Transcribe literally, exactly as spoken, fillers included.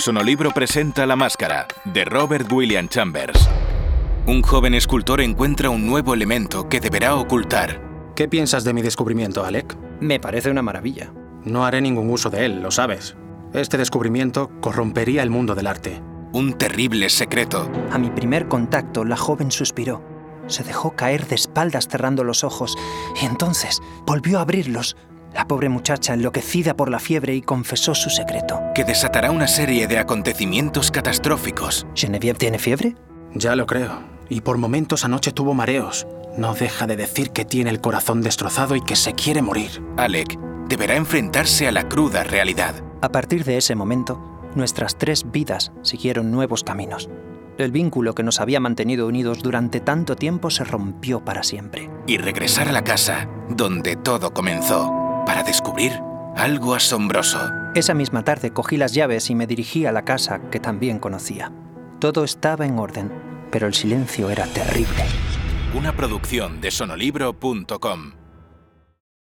Sonolibro presenta La Máscara, de Robert William Chambers. Un joven escultor encuentra un nuevo elemento que deberá ocultar. ¿Qué piensas de mi descubrimiento, Alec? Me parece una maravilla. No haré ningún uso de él, lo sabes. Este descubrimiento corrompería el mundo del arte. Un terrible secreto. A mi primer contacto, la joven suspiró. Se dejó caer de espaldas cerrando los ojos y entonces volvió a abrirlos. La pobre muchacha, enloquecida por la fiebre, y confesó su secreto. Que desatará una serie de acontecimientos catastróficos. ¿Geneviève tiene fiebre? Ya lo creo. Y por momentos anoche tuvo mareos. No deja de decir que tiene el corazón destrozado y que se quiere morir. Alec deberá enfrentarse a la cruda realidad. A partir de ese momento, nuestras tres vidas siguieron nuevos caminos. El vínculo que nos había mantenido unidos durante tanto tiempo se rompió para siempre. Y regresar a la casa, donde todo comenzó, para descubrir algo asombroso. Esa misma tarde cogí las llaves y me dirigí a la casa que también conocía. Todo estaba en orden, pero el silencio era terrible. Una producción de sonolibro punto com.